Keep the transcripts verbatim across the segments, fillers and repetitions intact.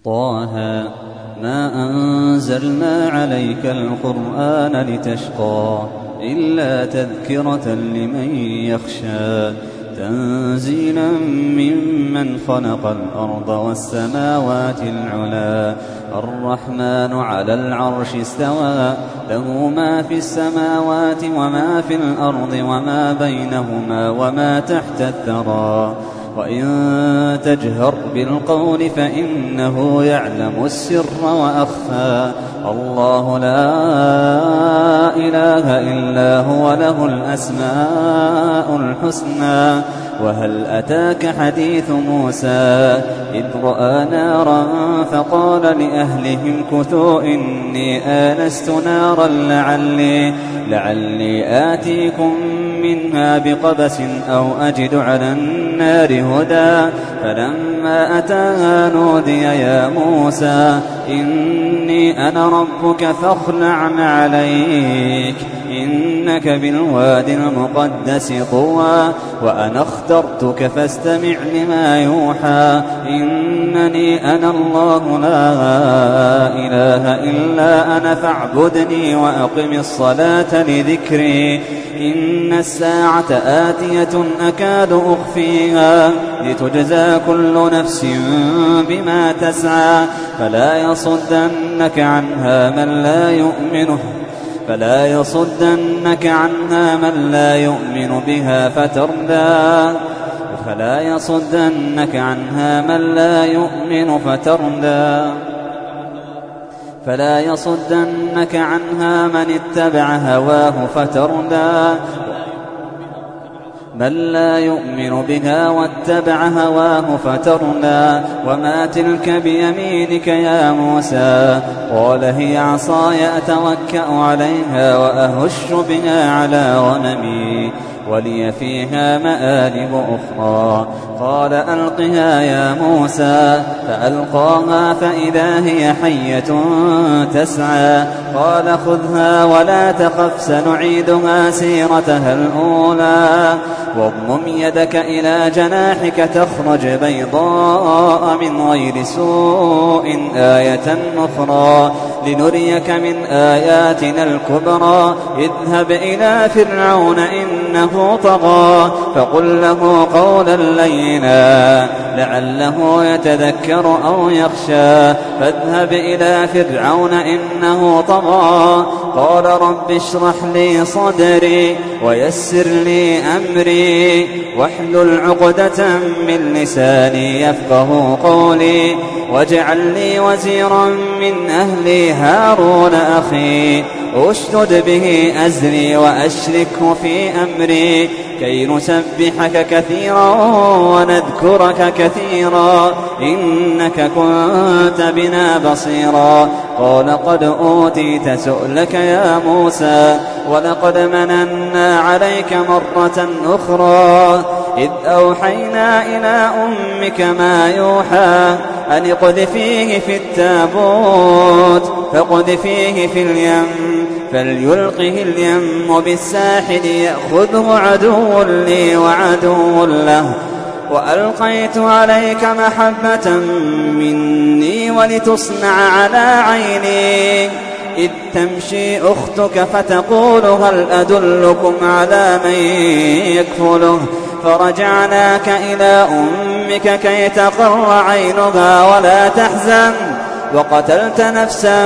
طه ما أنزلنا عليك القرآن لتشقى إلا تذكرة لمن يخشى تنزيلا ممن خلق الأرض والسماوات العلا الرحمن على العرش استوى له ما في السماوات وما في الأرض وما بينهما وما تحت الثرى وإن تجهر بالقول فإنه يعلم السر وأخفى الله لا إله إلا هو له الأسماء الحسنى وهل أتاك حديث موسى إذ رأى نارا فقال لأهلهم كثوا إني آنست نارا لعلي, لعلي آتيكم منها بقبس أو أجد على النار هدى فلما أتاها نودي يا موسى إني أنا ربك فاخلع عليك إنك بالواد المقدس طوى وأنا اخترتك فاستمع لما يوحى إنني أنا الله لا إله إلا أنا فاعبدني وأقم الصلاة لذكري إن الساعة آتية أكاد أخفيها لتجزى كل نفس بما تسعى فلا يصدنك عنها من لا يؤمن فلا يصدنك عنها من لا يؤمن بها فتردى فلا يصدنك عنها من لا يؤمن فتردى فلا يصدنك عنها من اتبع هواه فتردى من لا يؤمن بها واتبع هواه فتردى وما تلك بيمينك يا موسى قال هي عصاي أتوكأ عليها وأهش بها على غنمي ولي فيها مآرب أخرى قال ألقها يا موسى فألقاها فإذا هي حية تسعى قال خذها ولا تخف سنعيدها سيرتها الأولى واضمم يدك إلى جناحك تخرج بيضاء من غير سوء آية أخرى لنريك من آياتنا الكبرى اذهب إلى فرعون إنه طغى فقل له قولا لينا لعله يتذكر أو يخشى فاذهب إلى فرعون إنه طغى قال رب اشرح لي صدري ويسر لي أمري واحلل عقدة من لساني يفقه قولي واجعل لي وزيرا من أهلي هارون أخي أشدد به أزري وأشركه في أمري كي نسبحك كثيرا ونذكرك كثيرا إنك كنت بنا بصيرا قال قد أوتيت سؤلك يا موسى ولقد مننا عليك مرة أخرى إذ أوحينا إلى أمك ما يوحى أن اقذفيه في التابوت فاقذفيه في اليم فليلقه اليم بالساحل يأخذه عدو لي وعدو له وألقيت عليك محبة مني ولتصنع على عيني إذ تمشي أختك فتقول هل أدلكم على من يكفله فرجعناك إلى أمك كي تقر عينها ولا تحزن وقتلت نفسا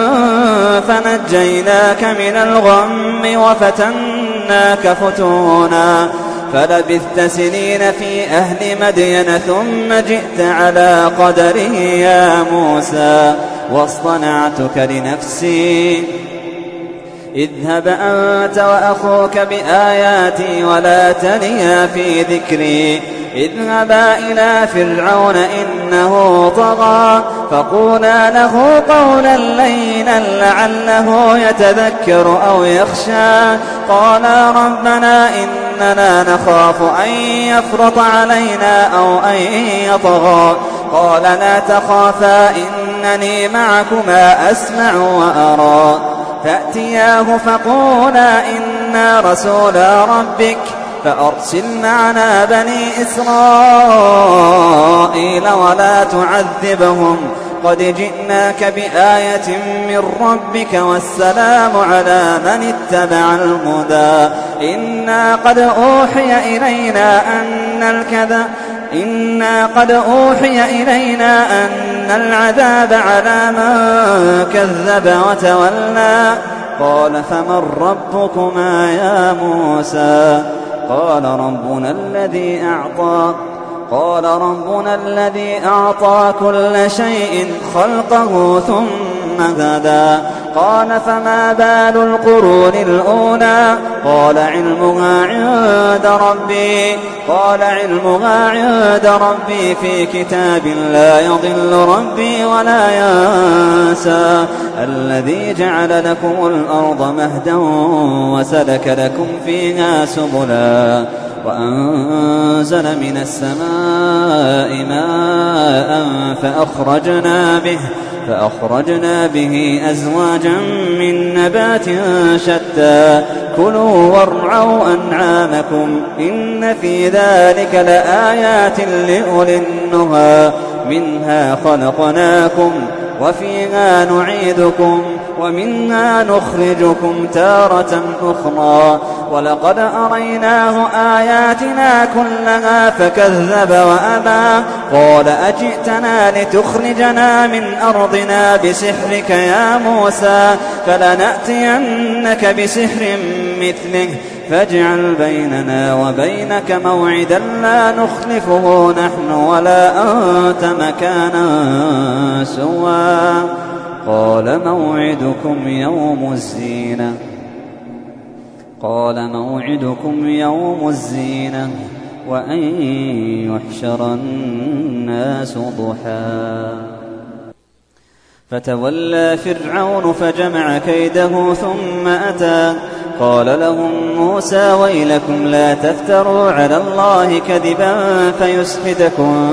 فنجيناك من الغم وفتناك فتونا فلبثت سنين في أهل مدين ثم جئت على قدره يا موسى واصطنعتك لنفسي اذهب أنت وأخوك بآياتي ولا تنيا في ذكري اذهبا إلى فرعون إنه طغى فقولا له قولا لينا لعله يتذكر أو يخشى قالا ربنا إننا نخاف أن يفرط علينا أو أن يطغى قال لا تخافا إنني معكما أسمع وأرى فأتياه فقولا إنا رسولا ربك فأرسل معنا بني إسرائيل ولا تعذبهم قد جئناك بآية من ربك والسلام على من اتبع الهدى إنا قد أوحي إلينا أن الكذب إنا قد أوحي إلينا أن العذاب على من كذب وتولى قال فمن ربكما يا موسى قال ربنا الذي أعطى قال ربنا الذي أعطى كل شيء خلقه ثم هدى قال فما بال القرون الأولى قال علمها عند ربي قال علمها عند ربي في كتاب لا يضل ربي ولا ينسى الذي جعل لكم الأرض مهدا وسلك لكم فيها سبلا وأنزل من السماء ماء فأخرجنا به فأخرجنا به أزواجا من نبات شتى كلوا وارعوا أنعامكم إن في ذلك لآيات لأولي النهى منها خلقناكم وفيها نعيدكم ومنها نخرجكم تارة أخرى ولقد أريناه آياتنا كلها فكذب وأبى قال أجئتنا لتخرجنا من أرضنا بسحرك يا موسى فلنأتينك بسحر مثله فاجعل بيننا وبينك موعدا لا نخلفه نحن ولا أنت مكانا سوى قال موعدكم يوم الزينة قال موعدكم يوم الزينة وأن يحشر الناس ضحى فتولى فرعون فجمع كيده ثم أتى قال لهم موسى ويلكم لا تفتروا على الله كذبا فيسحتكم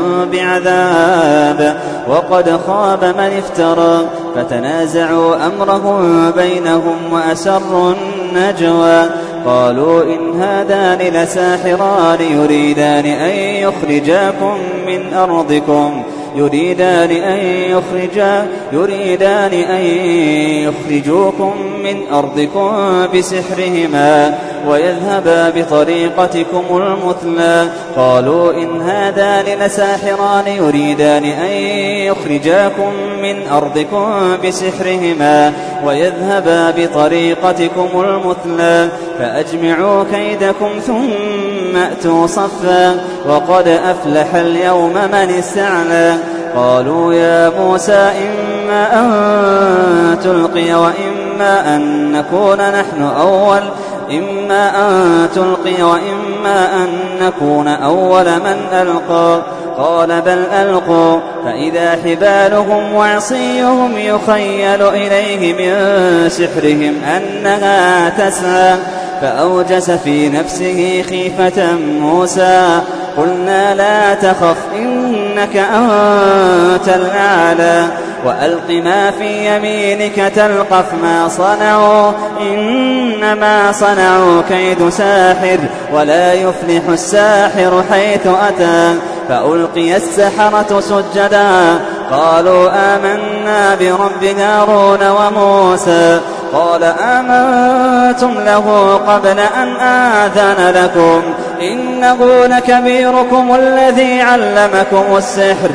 بعذاب وقد خاب من افترى فتنازعوا أمرهم بينهم وأسروا النجوى قالوا إن هذان لساحران يريدان أن يخرجاكم من أرضكم يريدان أن يخرجا يريدان أن يخرجوكم من أرضكم بسحرهما ويذهبا بطريقتكم المثلى قالوا إن هذان لساحران يريدان أن يخرجاكم من أرضكم بسحرهما ويذهبا بطريقتكم المثلى فأجمعوا كيدكم ثم أتوا صفا وقد أفلح اليوم من استعلى قالوا يا موسى إما أن تلقي وإما أن نكون نحن أول إما أن تلقي وإما أن نكون أول من ألقى قال بل ألقوا فإذا حبالهم وعصيهم يخيل إليه من سحرهم أنها تسعى فأوجس في نفسه خيفة موسى قلنا لا تخف إنك أنت الأعلى وألق ما في يمينك تلقف ما صنعوا إنما صنعوا كيد ساحر ولا يفلح الساحر حيث أتى فألقي السحرة سجدا قالوا آمنا برب هارون وموسى قال آمنتم له قبل أن آذن لكم إنه لكبيركم الذي علمكم السحر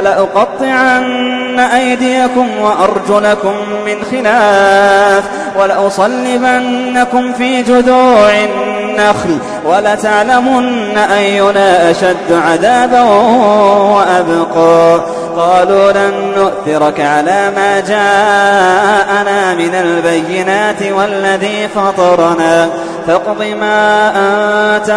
فلأقطعن أيديكم وأرجلكم من خلاف ولأصلبنكم في جذوع النخل ولتعلمن أينا أشد عذابا وأبقى قالوا لن نؤثرك على ما جاءنا من البينات والذي فطرنا فاقض ما أنت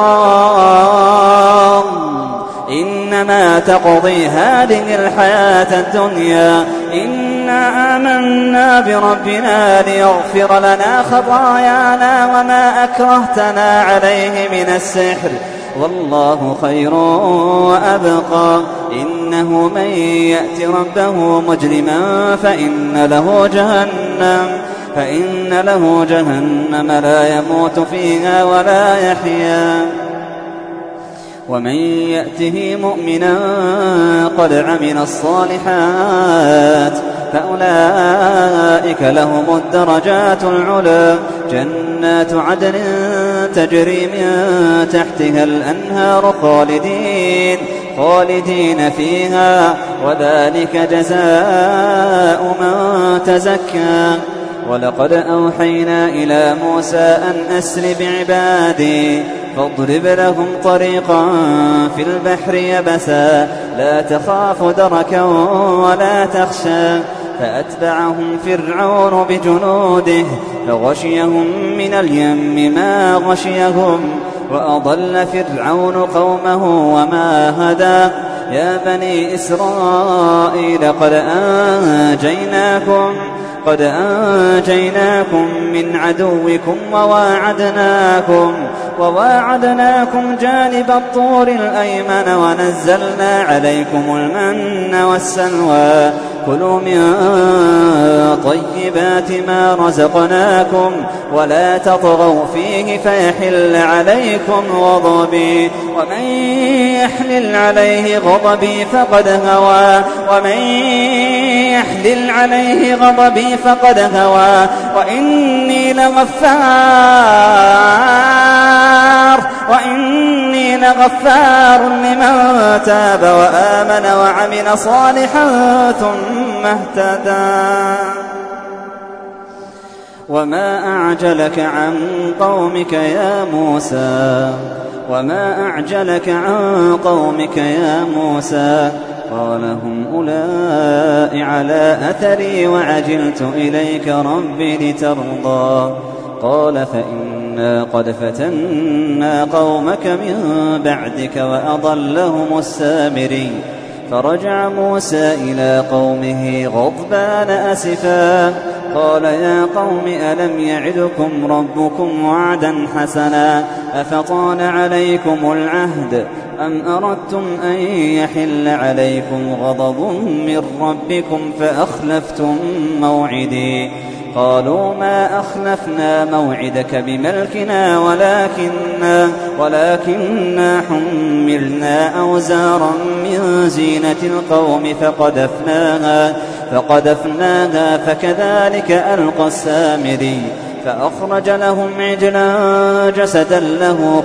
قاض إنما تقضي هذه الحياة الدنيا إنا آمنا بربنا ليغفر لنا خطايانا وما أكرهتنا عليه من السحر والله خير وأبقى إنه من يأت ربه مجرما فإن له جهنم فإن له جهنم لا يموت فيها ولا يحيا ومن يأته مؤمنا قد عمل الصالحات فأولئك لهم الدرجات العلى جنات عدن تجري من تحتها الأنهار خالدين خالدين فيها وذلك جزاء من تزكى. ولقد أوحينا إلى موسى أن أسر بعبادي فاضرب لهم طريقا في البحر يبسا لا تخاف دركا ولا تخشى فأتبعهم فرعون بجنوده فغشيهم من اليم ما غشيهم وأضل فرعون قومه وما هدى. يا بني إسرائيل قد أنجيناكم قد أنجيناكم من عدوكم وواعدناكم وواعدناكم جانب الطور الأيمن ونزلنا عليكم المن والسلوى كلوا من طيبات ما رزقناكم ولا تطغوا فيه فيحل عليكم غضبي ومن يحلل عليه غضبي فقد هوى ومن يحلل عليه غضبي فقد هوى وإني لغفار وإني لغفار لمن تاب وآمن وعمل صالحا ثم اهتدى. وما أعجلك عن قومك يا موسى وما أعجلك عن قومك يا موسى قال هم أولئك على أثري وعجلت إليك ربي لترضى. قال فإنا قد فتنا قومك من بعدك وأضلهم السامري. فرجع موسى إلى قومه غضبان أسفا قال يا قوم ألم يعدكم ربكم وعدا حسنا أفطال عليكم العهد أم أردتم أن يحل عليكم غضب من ربكم فأخلفتم موعدي. قالوا ما أخلفنا موعدك بملكنا ولكننا, ولكننا حملنا أوزارا من زينة القوم فقذفناها, فقذفناها فكذلك ألقى السامري. فأخرج لهم عجلا جسدا له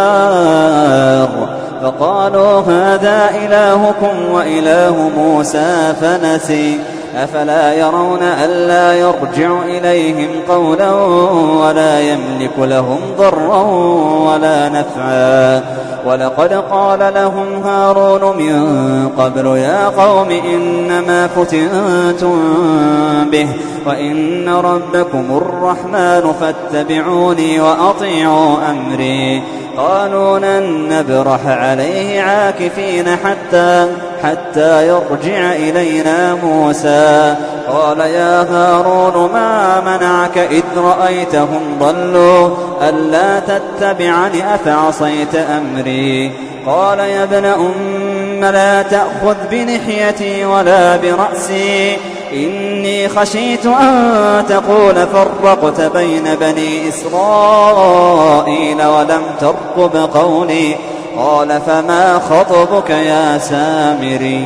خوار فقالوا هذا إلهكم وإله موسى فنسي. أفلا يرون ألا يرجع إليهم قولا ولا يملك لهم ضرا ولا نفعا. ولقد قال لهم هارون من قبل يا قوم إنما فتنتم به وإن ربكم الرحمن فاتبعوني وأطيعوا أمري. قالوا لن نبرح عليه عاكفين حتى, حتى يرجع إلينا موسى. قال يا هارون ما منعك إذ رأيتهم ضلوا ألا تتبعني أفعصيت أمري. قال يا ابن أم لا تأخذ بلحيتي ولا برأسي إني خشيت أن تقول فرقت بين بني إسرائيل ولم ترقب قولي. قال فما خطبك يا سامري؟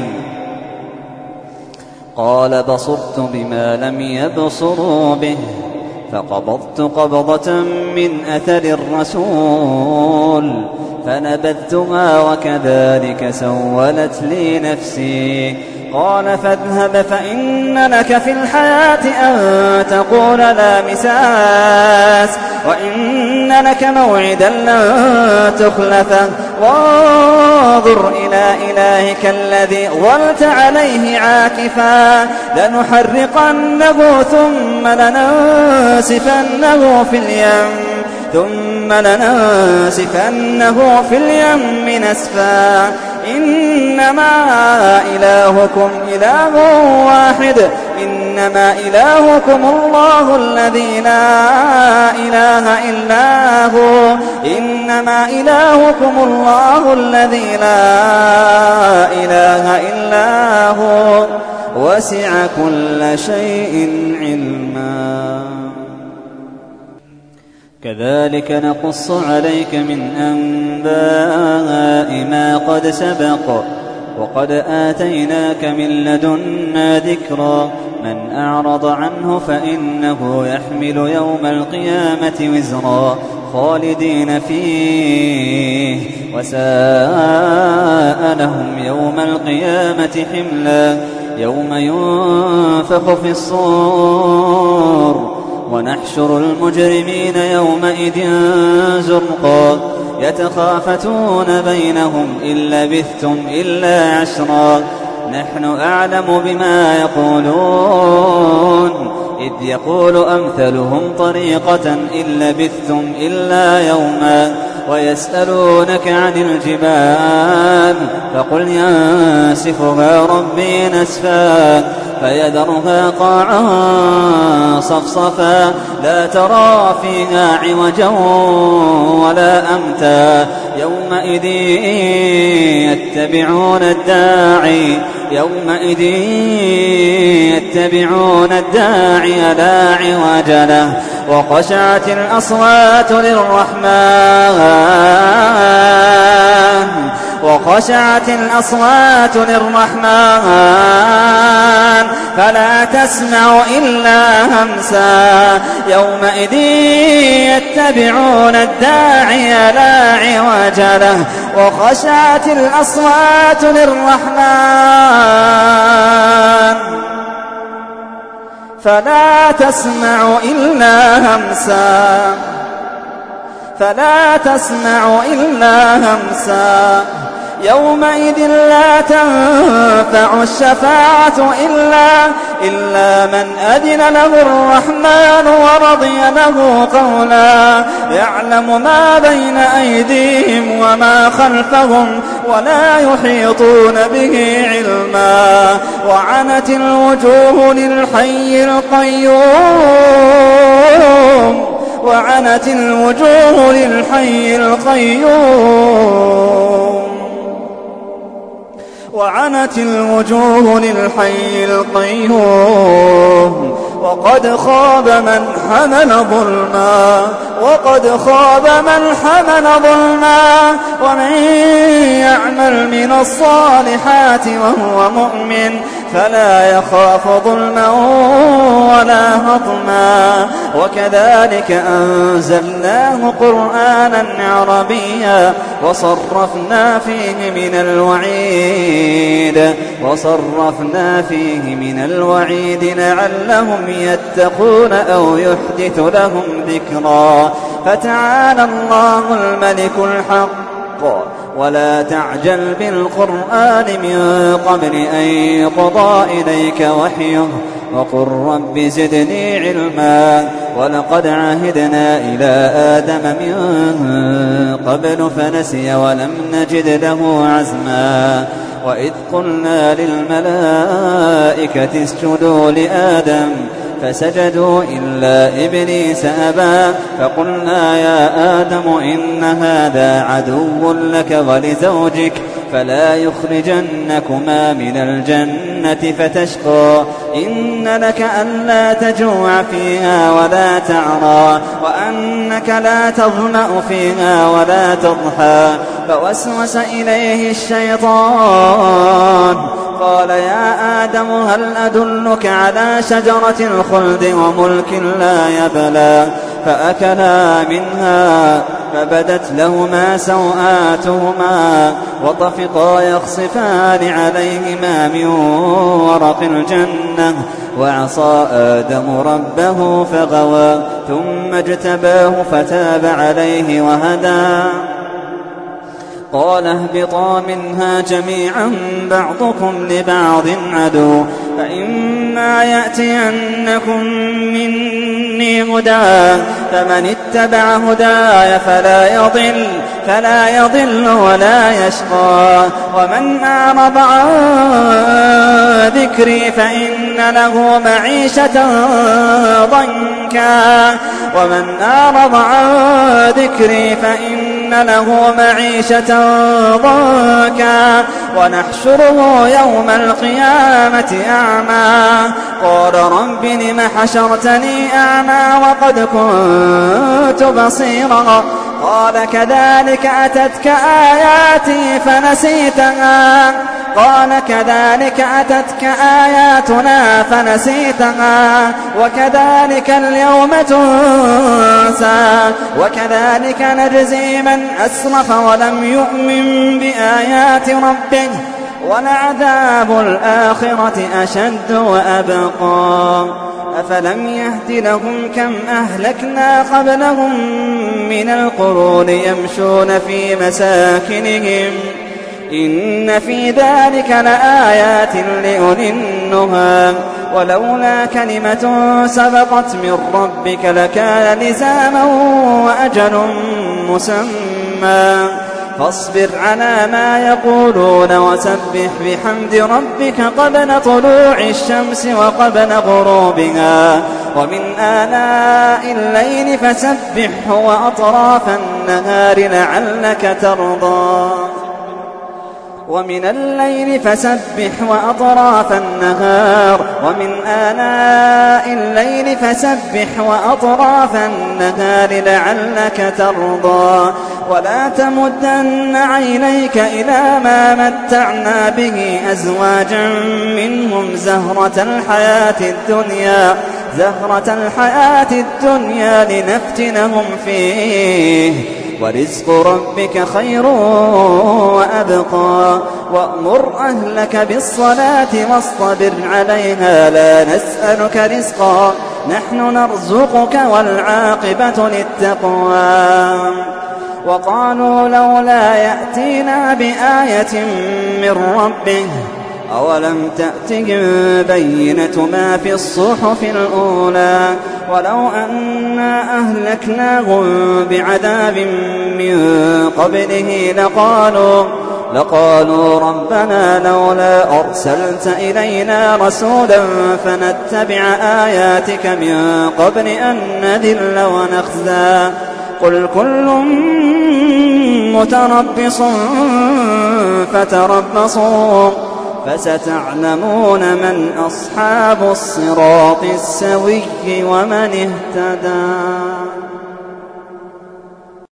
قال بصرت بما لم يبصروا به فقبضت قبضة من أثر الرسول فنبذتها وكذلك سولت لي نفسي. قال فاذهب فإن لك في الحياة أن تقول لا مساس وإن لك موعدا لن تخلفه وانظر إلى إلهك الذي ظلت عليه عاكفا لنحرقنه ثم لننسفنه في اليم ثم لننسفنه في اليم نسفا. إنما إلهكم إله واحد إنما إلهكم الله الذي لا إله إلا هو إنما إلهكم الله الذي لا إله إلا هو وسع كل شيء علما. كذلك نقص عليك من أنباء ما قد سبق وقد آتيناك من لدنا ذكرا من أعرض عنه فإنه يحمل يوم القيامة وزرا خالدين فيه وساء لهم يوم القيامة حملا يوم ينفخ في الصور ونحشر المجرمين يومئذ زرقا يتخافتون بينهم إن لبثتم إلا عشرا نحن أعلم بما يقولون إذ يقول أمثلهم طريقة إن لبثتم إلا يوما ويسألونك عن الجبال فقل ينسفها ربي نسفا فيذرها قاعا صفصفا لا ترى فيها عوجا ولا أمتا يومئذ يتبعون الداعي يومئذ يتبعون الداعي لا عوج له وخشعت الأصوات للرحمن وخشعت الأصوات للرحمن فلا تسمع إلا همسا يومئذ يتبعون الداعي لا عوج له وخشعت الأصوات للرحمن فلا تسمع إلا همسا فلا تسمع إلا همسا يومئذ لا تنفع الشفاعة إلا, إلا من أذن له الرحمن ورضي له قولا يعلم ما بين أيديهم وما خلفهم ولا يحيطون به علما وعنت الوجوه للحي القيوم وعنت الوجوه للحي القيوم وعنت الوجوه للحي القيوم وقد خاب من حمل ظلما وقد خاب من حمل ظلما ومن يعمل من الصالحات وهو مؤمن فلا يخاف ظلما ولا هضما وكذلك أنزلناه قرآنا عربيا وصرفنا فيه من الوعيد وصرفنا فيه من الوعيد لعلهم يتقون أو يحدث لهم ذكرا فتعالى الله الملك الحق ولا تعجل بالقرآن من قبل أن يقضى إليك وحيه وقل رب زدني علما ولقد عهدنا إلى آدم من قبل فنسي ولم نجد له عزما وإذ قلنا للملائكة اسجدوا لآدم فسجدوا إلا إبليس أبى فقلنا يا آدم إن هذا عدو لك ولزوجك فلا يخرجنكما من الجنة فتشقى إن لك ألا تجوع فيها ولا تعرى وأنك لا تظمأ فيها ولا تضحى فوسوس إليه الشيطان قال يا آدم هل أدلك على شجرة الخلد وملك لا يبلى فأكلا منها فبدت لهما سوآتهما وطفقا يخصفان عليهما من ورق الجنة وعصى آدم ربه فغوى ثم اجتباه فتاب عليه وهدى قال اهبطا منها جميعا بعضكم لبعض عدو فإما يأتينكم مني هدى فمن اتبع هداي فلا يضل فلا يضل ولا يشقى ومن أعرض عن ذكري فإن له معيشة ضنكا ومن أعرض عن ذكري فإن إن له معيشة ضنكا ونحشره يوم القيامة أعمى قال رب لم حشرتني أعمى وقد كنت بصيرا قال كذلك أتتك آياتي فنسيتها قال كذلك أتتك آياتنا فنسيتها وكذلك اليوم تنسى وكذلك نجزي من أسرف ولم يؤمن بآيات ربه ولعذاب الآخرة أشد وأبقى أفلم يهد لهم كم أهلكنا قبلهم من القرون يمشون في مساكنهم إن في ذلك لآيات لأولي النهى ولولا كلمة سبقت من ربك لكان لزاما وأجل مسمى فاصبر على ما يقولون وسبح بحمد ربك قبل طلوع الشمس وقبل غروبها ومن آلاء الليل فسبحه وأطراف النهار لعلك ترضى ومن الليل فسبح وأطراف النهار ومن آلاء الليل فسبح وأطراف النهار لعلك ترضى ولا تمدن عينيك إلى ما متعنا به أزواجا منهم زهرة الحياة الدنيا زهرة الحياة الدنيا لنفتنهم فيه ورزق ربك خير وأبقى وأمر أهلك بالصلاة واصطبر عليها لا نسألك رزقا نحن نرزقك والعاقبة للتقوى وقالوا لولا يأتينا بآية من ربه أولم تأتهم بينة ما في الصحف الأولى ولو أنا أهلكناهم بعذاب من قبله لقالوا لقالوا ربنا لولا أرسلت إلينا رسولا فنتبع آياتك من قبل أن نذل ونخزى قل كل متربص فتربصوا فستعلمون من أصحاب الصراط السوي ومن اهتدى.